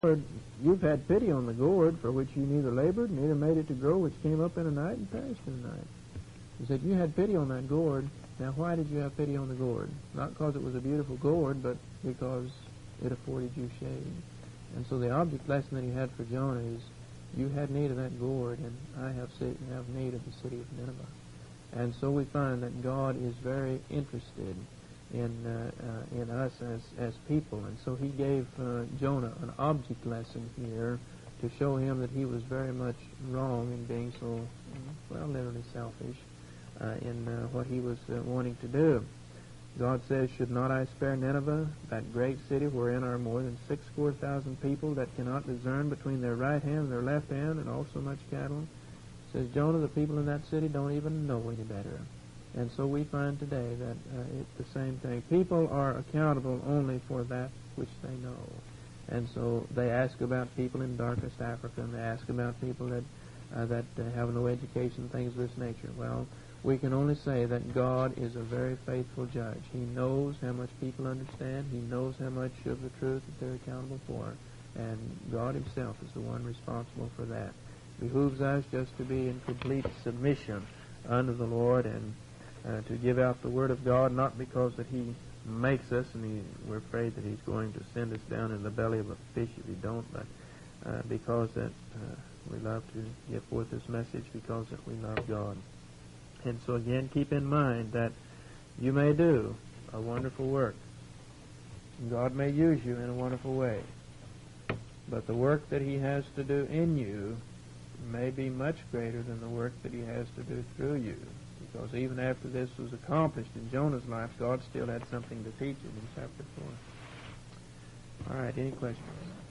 Lord, you've had pity on the gourd for which you neither labored, neither made it to grow, which came up in a night and perished in a night. He said, you had pity on that gourd. Now, why did you have pity on the gourd? Not because it was a beautiful gourd, but because it afforded you shade. And so the object lesson that he had for Jonah is, you had need of that gourd, and I have need of the city of Nineveh. And so we find that God is very interested in us as people, and so he gave Jonah an object lesson here to show him that he was very much wrong in being so, well, literally selfish in what he was wanting to do. God says, should not I spare Nineveh, that great city wherein are more than 64,000 people that cannot discern between their right hand and their left hand, and also much cattle? Says Jonah, the people in that city don't even know any better. And so we find today that it's the same thing. People are accountable only for that which they know. And so they ask about people in darkest Africa, and they ask about people that have no education, things of this nature. Well, we can only say that God is a very faithful judge. He knows how much people understand. He knows how much of the truth that they're accountable for. And God himself is the one responsible for that. It behooves us just to be in complete submission unto the Lord, and to give out the Word of God, not because that he makes us and we're afraid that he's going to send us down in the belly of a fish if he don't, but because that we love to give forth this message because that we love God. And so again, keep in mind that you may do a wonderful work. God may use you in a wonderful way. But the work that he has to do in you may be much greater than the work that he has to do through you. Because even after this was accomplished in Jonah's life, God still had something to teach him in chapter 4. All right, any questions?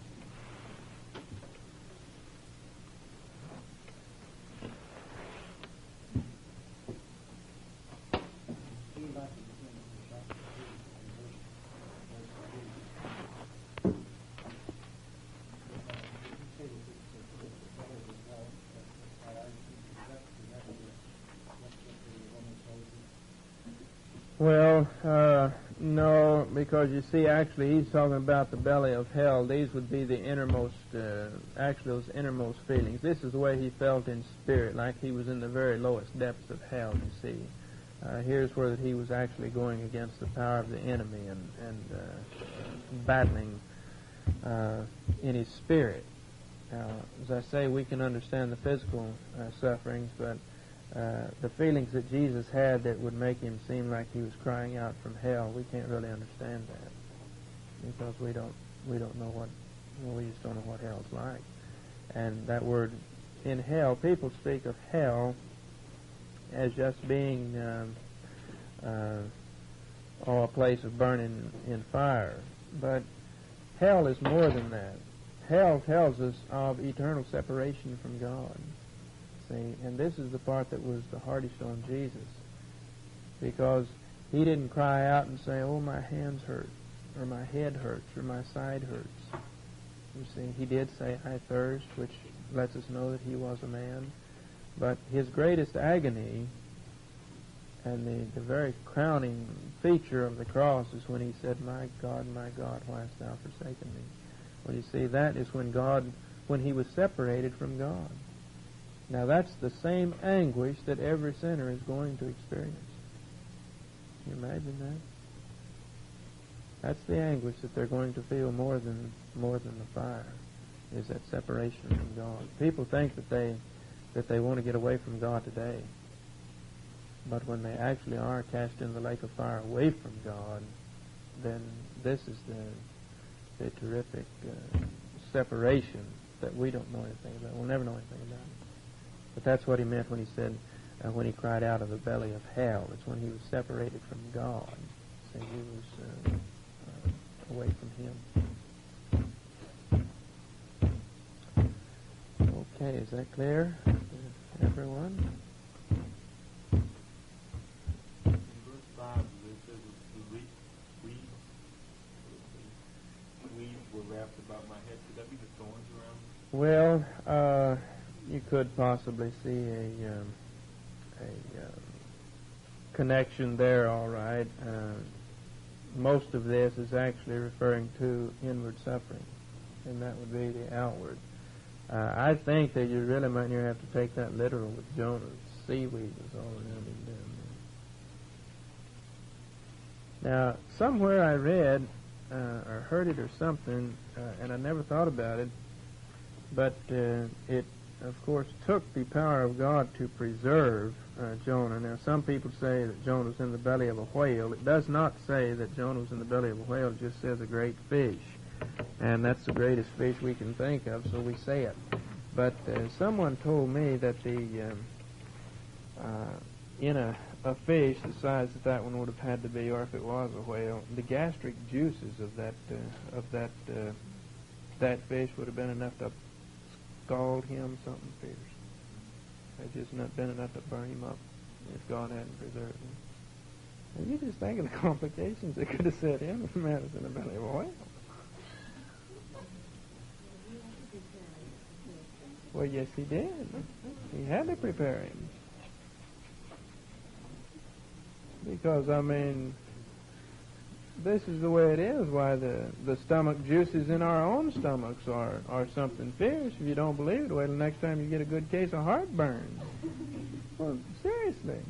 Well, no, because you see, actually, he's talking about the belly of hell. These would be the innermost, actually, those innermost feelings. This is the way he felt in spirit, like he was in the very lowest depths of hell, you see. Here's where he was actually going against the power of the enemy and battling in his spirit. Now, as I say, we can understand the physical sufferings, but the feelings that Jesus had that would make him seem like he was crying out from hell, we can't really understand that because we don't know what, we just don't know what hell's like. And that word in hell, people speak of hell as just being a place of burning in fire, but hell is more than that. Hell tells us of eternal separation from God. See, and this is the part that was the hardest on Jesus, because he didn't cry out and say, oh, my hands hurt, or my head hurts, or my side hurts. You see, he did say, I thirst, which lets us know that he was a man. But his greatest agony and the very crowning feature of the cross is when he said, my God, why hast thou forsaken me? Well, you see, that is when he was separated from God. Now, that's the same anguish that every sinner is going to experience. Can you imagine that? That's the anguish that they're going to feel more than the fire, is that separation from God. People think that they want to get away from God today, but when they actually are cast in the lake of fire away from God, then this is the terrific separation that we don't know anything about. We'll never know anything about it. But that's what he meant when he said, when he cried out of the belly of hell. It's when he was separated from God. So he was away from him. Okay, is that clear, everyone? In verse 5, it says the weeds were wrapped about my head. Could that be the thorns around? Well, you could possibly see a connection there, all right. Most of this is actually referring to inward suffering. and that would be the outward. I think that you really might near have to take that literal with Jonah. Seaweed was all around him down there. Now, somewhere I read or heard it or something, and I never thought about it, but it, of course, took the power of God to preserve Jonah. Now, some people say that Jonah was in the belly of a whale. It does not say that Jonah was in the belly of a whale. It just says a great fish. And that's the greatest fish we can think of, so we say it. But someone told me that in a fish the size that one would have had to be, or if it was a whale, the gastric juices of that fish would have been enough to scald him something fierce. They'd just not been enough to burn him up if God hadn't preserved him. And you just think of the complications that could have set in if a man was in the belly of a whale. Well, yes, he did. He had to prepare him. Because, I mean, this is the way it is, why the stomach juices in our own stomachs are something fierce. If you don't believe it, wait till next time you get a good case of heartburn. Well, seriously.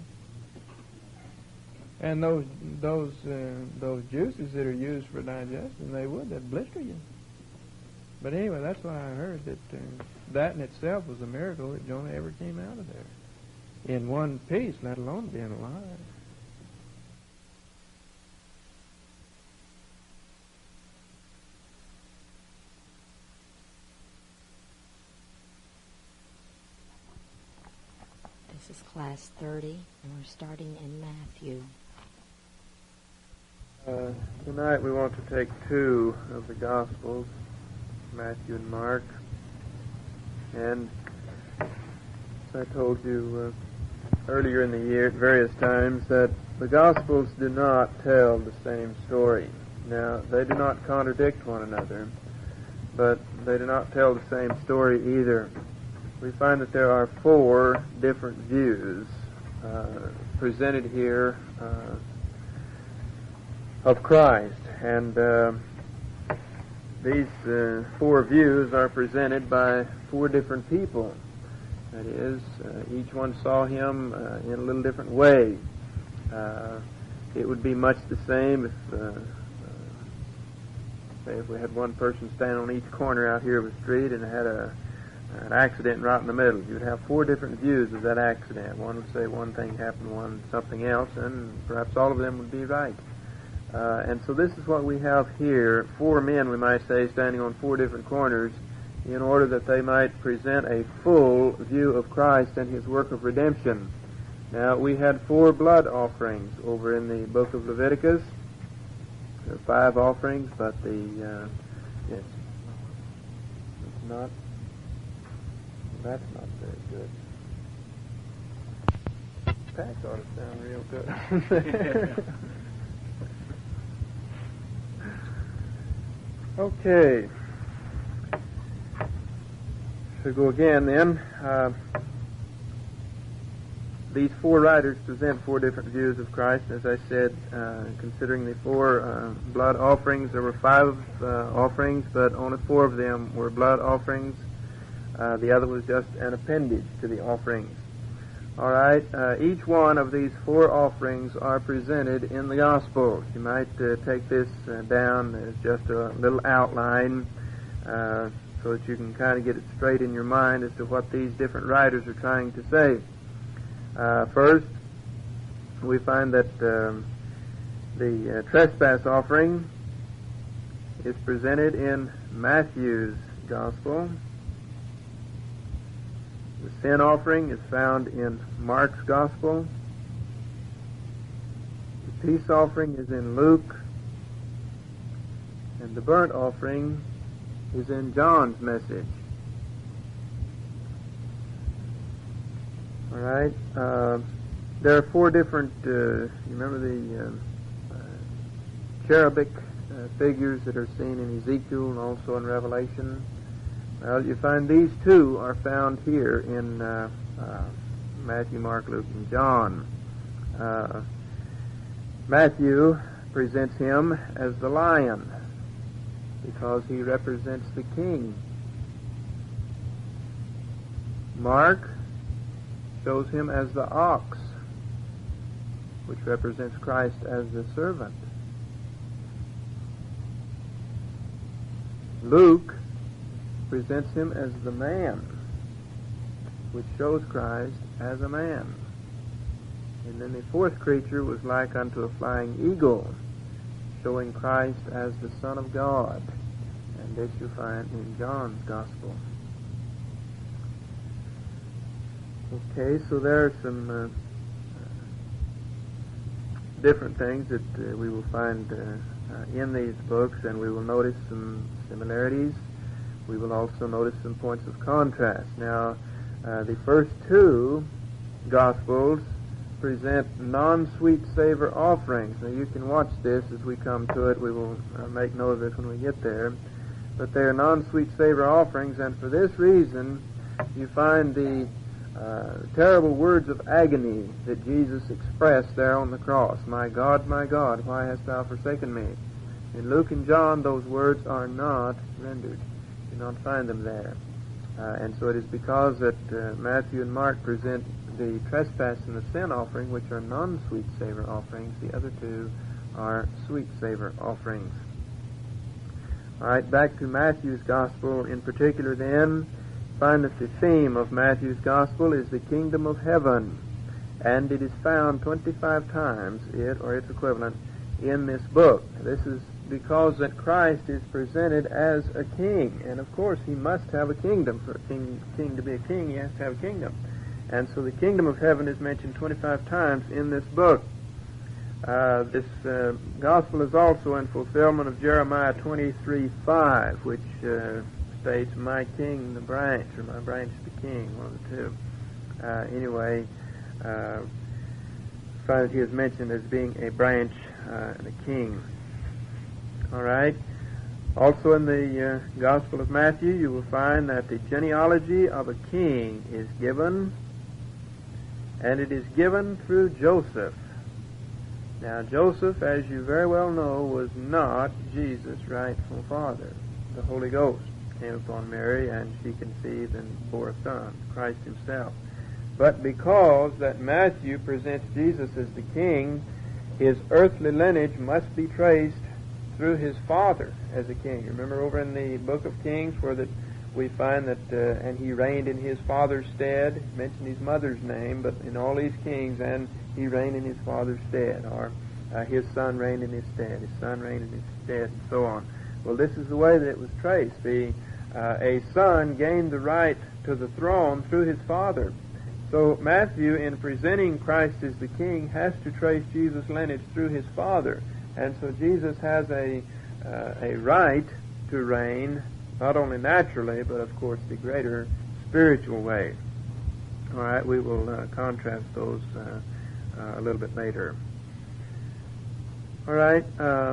And those juices that are used for digestion, that'd blister you. But anyway, that's what I heard, that in itself was a miracle that Jonah ever came out of there in one piece, let alone being alive. This is class 30, and we're starting in Matthew. Tonight we want to take two of the Gospels, Matthew and Mark. And as I told you earlier in the year at various times, that the Gospels do not tell the same story. Now, they do not contradict one another, but they do not tell the same story either. We find that there are four different views presented here of Christ, and these four views are presented by four different people. That is, each one saw him in a little different way. It would be much the same if, say, if we had one person standing on each corner out here of a street and had an accident right in the middle. You would have four different views of that accident. One would say one thing happened, one something else, and perhaps all of them would be right. And so this is what we have here, four men, we might say, standing on four different corners in order that they might present a full view of Christ and his work of redemption. Now, we had four blood offerings over in the book of Leviticus. There are five offerings, but yes, that's not very good. Tax ought to sound real good. Okay. So go again then. These four writers present four different views of Christ. As I said, considering the four blood offerings, there were five offerings, but only four of them were blood offerings. The other was just an appendage to the offerings. All right, each one of these four offerings are presented in the Gospels. You might take this down as just a little outline so that you can kind of get it straight in your mind as to what these different writers are trying to say. First, we find that the trespass offering is presented in Matthew's Gospel. The sin offering is found in Mark's Gospel. The peace offering is in Luke. And the burnt offering is in John's message. All right. There are four different, you remember the cherubic figures that are seen in Ezekiel and also in Revelation? Well, you find these two are found here in Matthew, Mark, Luke, and John. Matthew presents him as the lion, because he represents the king. Mark shows him as the ox, which represents Christ as the servant. Luke presents him as the man, which shows Christ as a man. And then the fourth creature was like unto a flying eagle, showing Christ as the Son of God. And this you find in John's Gospel. Okay, so there are some different things that we will find in these books, and we will notice some similarities. We will also notice some points of contrast. Now, the first two Gospels present non-sweet savor offerings. Now, you can watch this as we come to it. We will make note of this when we get there. But they are non-sweet savor offerings, and for this reason, you find the terrible words of agony that Jesus expressed there on the cross. My God, why hast thou forsaken me? In Luke and John, those words are not rendered. You do not find them there. And so it is because that Matthew and Mark present the trespass and the sin offering, which are non-sweet savor offerings. The other two are sweet savor offerings. All right, back to Matthew's Gospel in particular then. Find that the theme of Matthew's Gospel is the kingdom of heaven, and it is found 25 times, it or its equivalent, in this book. This is because that Christ is presented as a king, and of course he must have a kingdom. For a king to be a king, he has to have a kingdom. And so the kingdom of heaven is mentioned 25 times in this book. This Gospel is also in fulfillment of Jeremiah 23:5, which states, my king the branch, or my branch the king, one of the two. Anyway, find that he is mentioned as being a branch and a king. All right. Also in the Gospel of Matthew, you will find that the genealogy of a king is given, and it is given through Joseph. Now, Joseph, as you very well know, was not Jesus' rightful father. The Holy Ghost came upon Mary, and she conceived and bore a son, Christ himself. But because that Matthew presents Jesus as the king, his earthly lineage must be traced through his father as a king. Remember over in the book of Kings where that we find that, and he reigned in his father's stead. He mentioned his mother's name, but in all these kings, and he reigned in his father's stead, or his son reigned in his stead, his son reigned in his stead, and so on. Well, this is the way that it was traced. A son gained the right to the throne through his father. So Matthew, in presenting Christ as the king, has to trace Jesus' lineage through his father. And so Jesus has a right to reign, not only naturally, but of course the greater spiritual way. All right, we will contrast those a little bit later. All right.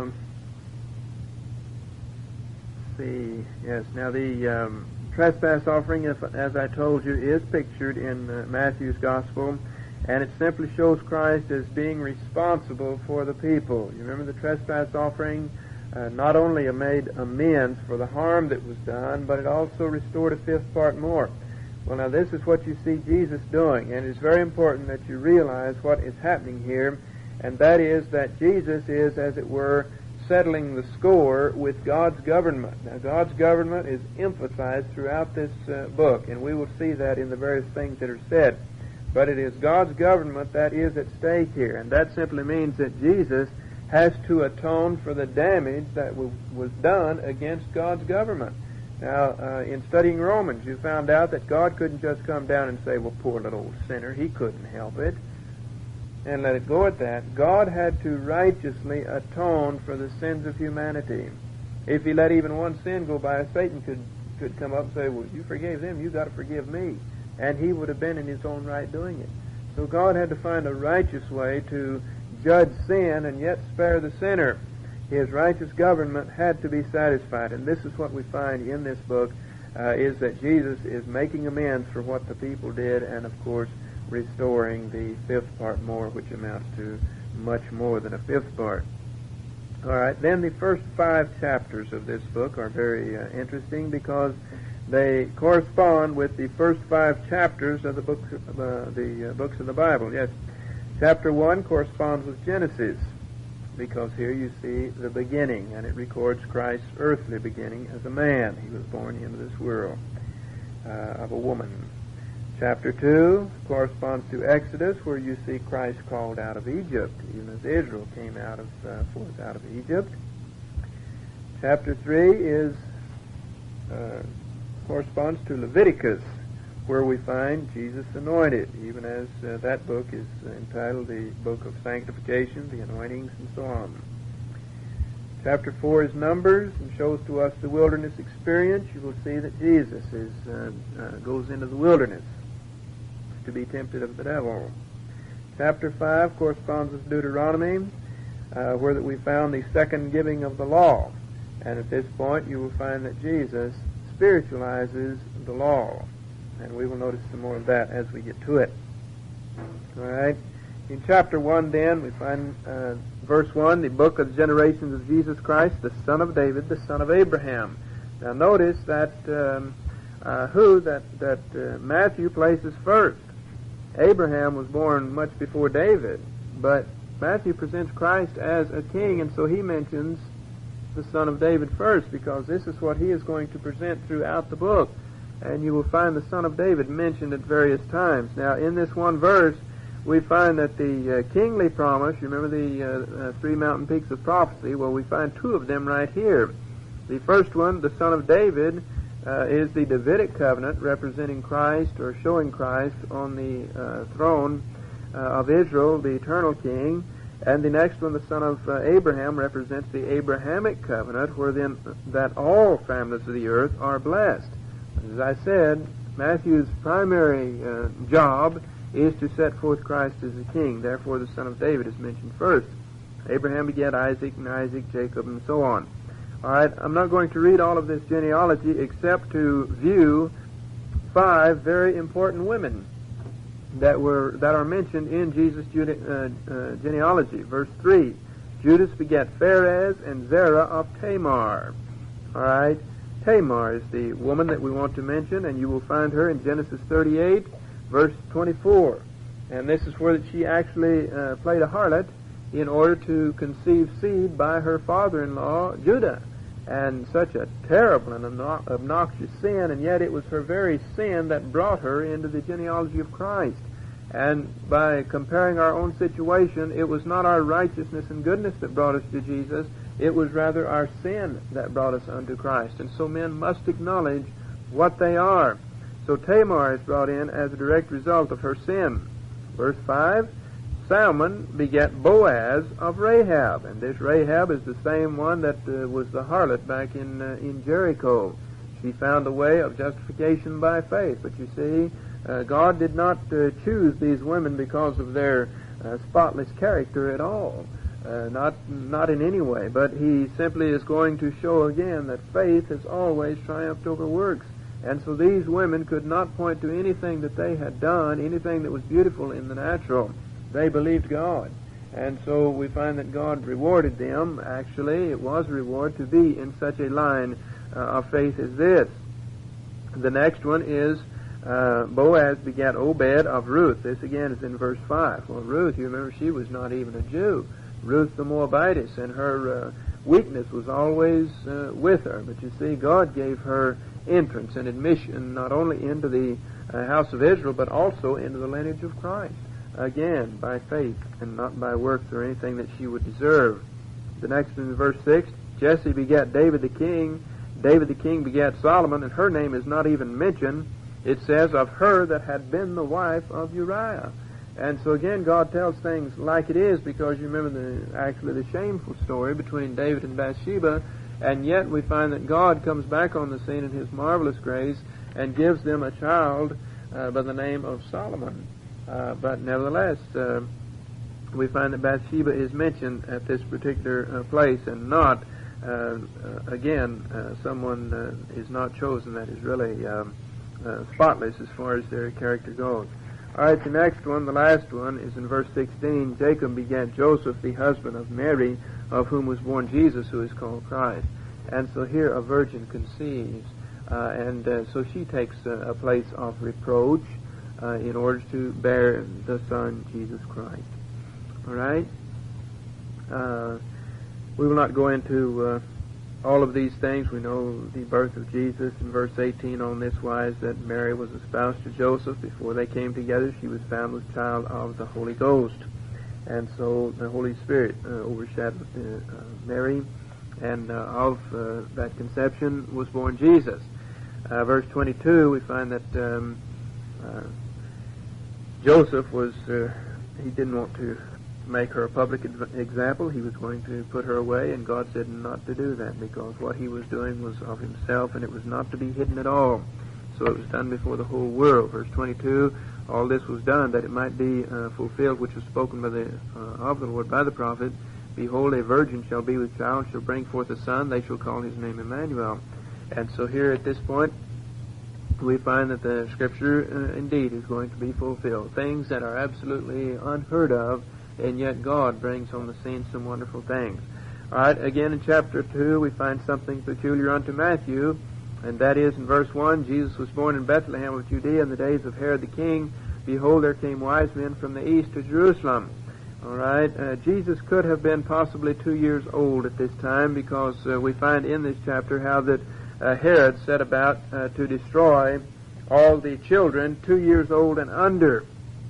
See, yes. Now the trespass offering, as I told you, is pictured in Matthew's Gospel, and it simply shows Christ as being responsible for the people. You remember the trespass offering not only made amends for the harm that was done, but it also restored a fifth part more. Well, now this is what you see Jesus doing, and it's very important that you realize what is happening here, and that is that Jesus is, as it were, settling the score with God's government. Now, God's government is emphasized throughout this book, and we will see that in the various things that are said. But it is God's government that is at stake here, and that simply means that Jesus has to atone for the damage that was done against God's government. Now, in studying Romans, you found out that God couldn't just come down and say, well, poor little old sinner, he couldn't help it, and let it go at that. God had to righteously atone for the sins of humanity. If he let even one sin go by, Satan could come up and say, well, you forgave them, you got to forgive me. And he would have been in his own right doing it. So God had to find a righteous way to judge sin and yet spare the sinner. His righteous government had to be satisfied. And this is what we find in this book, is that Jesus is making amends for what the people did, and of course restoring the fifth part more, which amounts to much more than a fifth part. All right, then the first 5 chapters of this book are very interesting because they correspond with the first 5 chapters of the books of the Bible. Yes, chapter 1 corresponds with Genesis because here you see the beginning, and it records Christ's earthly beginning as a man. He was born into this world of a woman. Chapter 2 corresponds to Exodus, where you see Christ called out of Egypt, even as Israel came forth out of Egypt. Chapter 3 corresponds to Leviticus, where we find Jesus anointed, even as that book is entitled the Book of Sanctification, the Anointings, and so on. Chapter 4 is Numbers and shows to us the wilderness experience. You will see that Jesus goes into the wilderness to be tempted of the devil. Chapter 5 corresponds with Deuteronomy, where that we found the second giving of the law. And at this point you will find that Jesus spiritualizes the law. And we will notice some more of that as we get to it. All right. In chapter 1 then, we find verse 1, the book of the generations of Jesus Christ, the son of David, the son of Abraham. Now notice that Matthew places first. Abraham was born much before David, but Matthew presents Christ as a king, and so he mentions the son of David first, because this is what he is going to present throughout the book. And you will find the son of David mentioned at various times. Now, in this one verse, we find that the kingly promise, you remember the 3 mountain peaks of prophecy, well, we find 2 of them right here. The first one, the son of David, is the Davidic covenant representing Christ or showing Christ on the throne of Israel, the eternal king. And the next one, the son of Abraham, represents the Abrahamic covenant, where then that all families of the earth are blessed. As I said, Matthew's primary job is to set forth Christ as the king. Therefore, the son of David is mentioned first. Abraham begat Isaac, and Isaac Jacob, and so on. All right, I'm not going to read all of this genealogy except to view 5 very important women that are mentioned in Jesus' genealogy. Verse 3, Judas begat Pharez and Zerah of Tamar. All right, Tamar is the woman that we want to mention, and you will find her in Genesis 38, verse 24. And this is where she actually played a harlot in order to conceive seed by her father-in-law, Judah. And such a terrible and obnoxious sin, and yet it was her very sin that brought her into the genealogy of Christ. And by comparing our own situation, it was not our righteousness and goodness that brought us to Jesus, it was rather our sin that brought us unto Christ. And so men must acknowledge what they are. So Tamar is brought in as a direct result of her sin. Verse 5, Salmon begat Boaz of Rahab. And this Rahab is the same one that was the harlot back in Jericho. She found a way of justification by faith. But you see, God did not choose these women because of their spotless character at all. Not in any way. But he simply is going to show again that faith has always triumphed over works. And so these women could not point to anything that they had done, anything that was beautiful in the natural. They believed God. And so we find that God rewarded them. Actually, it was a reward to be in such a line of faith as this. The next one is Boaz begat Obed of Ruth. This again is in verse 5. Well, Ruth, you remember, she was not even a Jew. Ruth the Moabitess, and her weakness was always with her. But you see, God gave her entrance and admission not only into the house of Israel, but also into the lineage of Christ. Again, by faith and not by works or anything that she would deserve. The next in verse 6, Jesse begat David the king. David the king begat Solomon, and her name is not even mentioned. It says, of her that had been the wife of Uriah. And so again, God tells things like it is, because you remember the shameful story between David and Bathsheba, and yet we find that God comes back on the scene in His marvelous grace and gives them a child by the name of Solomon. But nevertheless, we find that Bathsheba is mentioned at this particular place, and not, someone is not chosen that is really spotless as far as their character goes. All right, the next one, the last one, is in verse 16. Jacob begat Joseph, the husband of Mary, of whom was born Jesus, who is called Christ. And so here a virgin conceives, and so she takes a place of reproach in order to bear the Son, Jesus Christ. All right? We will not go into all of these things. We know the birth of Jesus in verse 18 on this wise, that Mary was espoused to Joseph. Before they came together, she was found with child of the Holy Ghost. And so the Holy Spirit overshadowed Mary, and of that conception was born Jesus. Verse 22, we find that Joseph was, he didn't want to make her a public example. He was going to put her away, and God said not to do that, because what he was doing was of himself, and it was not to be hidden at all. So it was done before the whole world. Verse 22, all this was done that it might be fulfilled, which was spoken by of the Lord by the prophet. Behold, a virgin shall be with child, shall bring forth a son, they shall call his name Emmanuel. And so here at this point, we find that the Scripture indeed is going to be fulfilled. Things that are absolutely unheard of, and yet God brings on the scene some wonderful things. All right, again in chapter 2, we find something peculiar unto Matthew, and that is in verse 1, Jesus was born in Bethlehem of Judea in the days of Herod the king. Behold, there came wise men from the east to Jerusalem. All right, Jesus could have been possibly 2 years old at this time, because we find in this chapter how that Herod set about to destroy all the children 2 years old and under.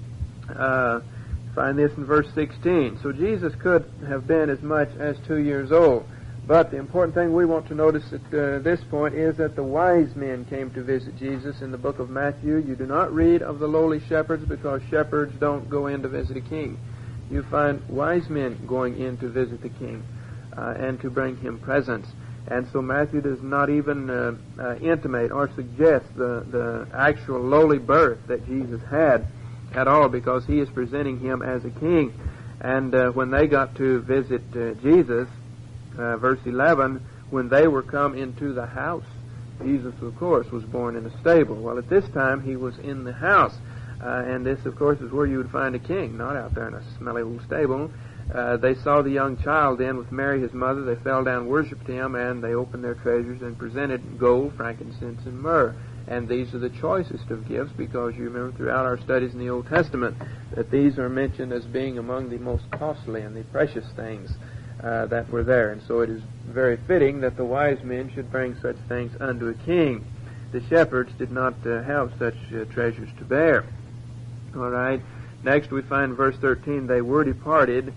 Find this in verse 16. So Jesus could have been as much as 2 years old. But the important thing we want to notice at this point is that the wise men came to visit Jesus in the book of Matthew. You do not read of the lowly shepherds, because shepherds don't go in to visit a king. You find wise men going in to visit the king and to bring him presents. And so Matthew does not even intimate or suggest the actual lowly birth that Jesus had at all, because he is presenting him as a king. And when they got to visit Jesus, verse 11, when they were come into the house, Jesus, of course, was born in a stable. Well, at this time, he was in the house. And this, of course, is where you would find a king, not out there in a smelly old stable. They saw the young child then with Mary, his mother. They fell down, worshipped him, and they opened their treasures and presented gold, frankincense, and myrrh. And these are the choicest of gifts, because you remember throughout our studies in the Old Testament that these are mentioned as being among the most costly and the precious things that were there. And so it is very fitting that the wise men should bring such things unto a king. The shepherds did not have such treasures to bear. All right. Next we find verse 13, they were departed.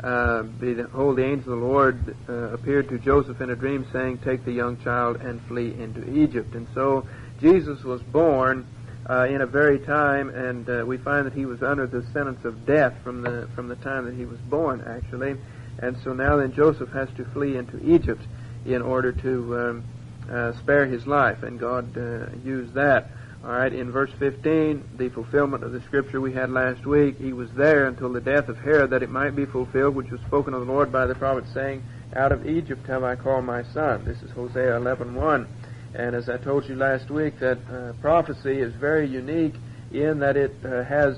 Behold, the angel of the Lord appeared to Joseph in a dream, saying, take the young child and flee into Egypt. And so Jesus was born in a very time, and we find that he was under the sentence of death from the time that he was born, actually. And so now then Joseph has to flee into Egypt in order to spare his life, and God used that. All right, in verse 15, the fulfillment of the scripture we had last week, he was there until the death of Herod, that it might be fulfilled, which was spoken of the Lord by the prophet, saying, out of Egypt have I called my son. This is Hosea 11:1. And as I told you last week, that prophecy is very unique in that it has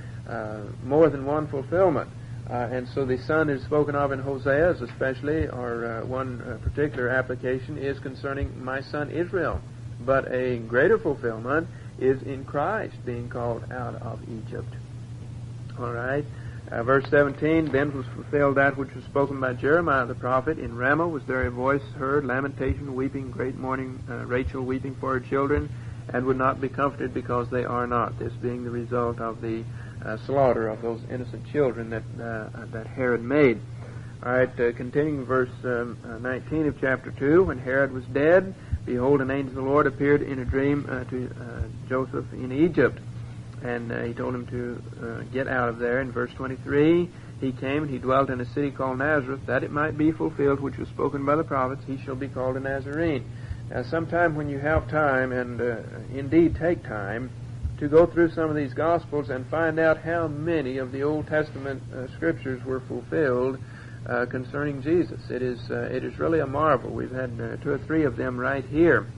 more than one fulfillment. And so the son is spoken of in Hosea, especially, or one particular application is concerning my son Israel. But a greater fulfillment is in Christ being called out of Egypt. All right. Verse 17, then was fulfilled that which was spoken by Jeremiah the prophet. In Ramah was there a voice heard, lamentation, weeping, great mourning, Rachel weeping for her children, and would not be comforted because they are not. This being the result of the slaughter of those innocent children that Herod made. All right, continuing verse 19 of chapter 2, when Herod was dead, behold, an angel of the Lord appeared in a dream to Joseph in Egypt. And he told him to get out of there. In verse 23, he came and he dwelt in a city called Nazareth, that it might be fulfilled, which was spoken by the prophets, he shall be called a Nazarene. Now, sometime when you have time, and indeed take time, to go through some of these Gospels and find out how many of the Old Testament Scriptures were fulfilled concerning Jesus. It is really a marvel. We've had 2 or 3 of them right here.